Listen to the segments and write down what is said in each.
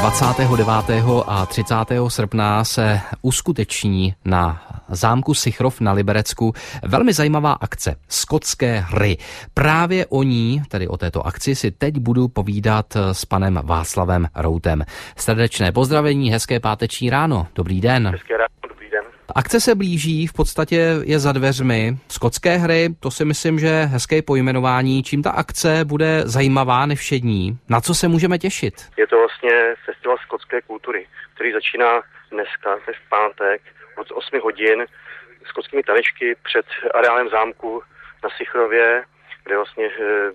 29. a 30. srpna se uskuteční na zámku Sychrov na Liberecku velmi zajímavá akce Skotské hry. Právě o ní, tedy o této akci, si teď budu povídat s panem Václavem Routem. Srdečné pozdravení, hezké páteční ráno. Dobrý den. Hezké ráno, dobrý den. Akce se blíží, v podstatě je za dveřmi. Skotské hry, to si myslím, že je hezké pojmenování. Čím ta akce bude zajímavá, nevšední? Na co se můžeme těšit? Je to vlastně festival skotské kultury, který začíná dneska, v pátek, od 8 hodin skotskými tanečky před areálem zámku na Sychrově, kde vlastně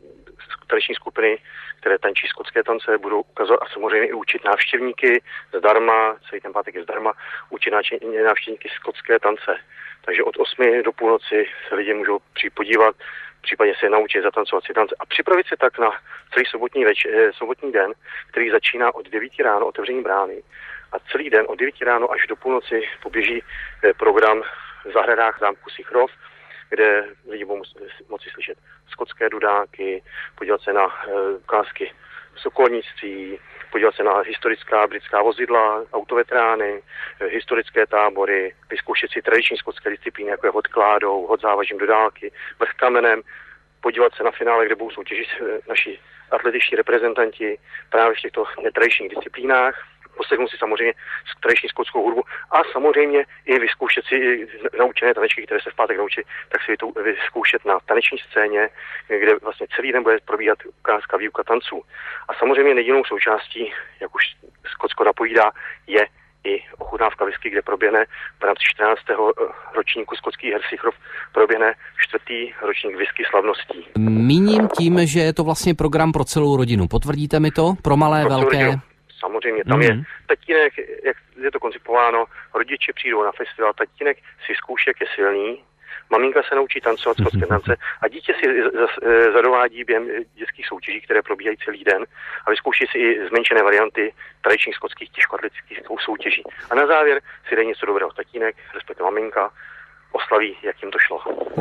taneční skupiny, které tančí skotské tance, budou ukazovat a samozřejmě i učit návštěvníky zdarma, celý ten pátek je zdarma, učit návštěvníky skotské tance. Takže od 8 do půlnoci se lidi můžou přijít podívat, případně se naučit zatancovat si tance a připravit se tak na celý sobotní den, který začíná od 9 ráno otevření brány a celý den od 9 ráno až do půlnoci poběží program v zahradách zámku Sychrov, kde lidi budou moci slyšet skotské dudáky, podívat se na ukázky sokolnictví, podívat se na historická britská vozidla, autovetrány, historické tábory, vyzkoušet si tradiční skotské disciplíny, jako je hod kládou, hod závažím do dálky, vrch kamenem, podívat se na finále, kde budou soutěžit naši atletičtí reprezentanti právě v těchto netradičních disciplínách. Poslechnu si samozřejmě tradiční skotskou hudbu a samozřejmě i vyzkoušet si naučené tanečky, které se v pátek naučí, tak si to vyzkoušet na taneční scéně, kde vlastně celý den bude probíhat ukázka, výuka tanců. A samozřejmě jedinou součástí, jak už Skotsko napovídá, je i ochutnávka whisky, kde proběhne v rámci 14. ročníku skotských her Sychrov proběhne 4. ročník whisky slavností. Míním tím, že je to vlastně program pro celou rodinu. Potvrdíte mi to? Pro malé, pro velké? Rodinu. Samozřejmě, tam je tatínek, jak je to koncipováno, rodiče přijdou na festival, tatínek si zkouší, jak je silný, maminka se naučí tancovat skotské tance a dítě si zadovádí během dětských soutěží, které probíhají celý den a vyzkouší si i zmenšené varianty tradičních skotských těžkoatletických soutěží. A na závěr si dej něco dobrého tatínek, respektive maminka, oslaví, jak jim to šlo.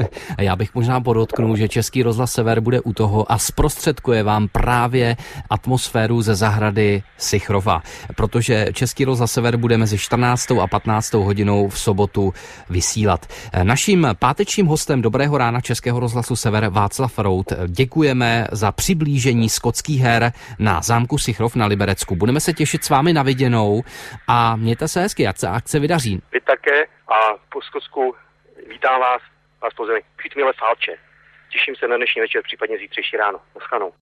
A já bych možná podotknul, že Český rozhlas Sever bude u toho a zprostředkuje vám právě atmosféru ze zahrady Sychrova, protože Český rozhlas Sever bude mezi 14. a 15. hodinou v sobotu vysílat. Naším pátečním hostem Dobrého rána Českého rozhlasu Sever Václav Rout. Děkujeme za přiblížení skotských her na zámku Sychrov na Liberecku. Budeme se těšit s vámi na viděnou a mějte se hezky, ať se akce vydaří. Vy také a po Skotsku vítám vás pozdravím. Přijďte milé Fálče. Těším se na dnešní večer, případně zítřejší ráno. Naschledanou.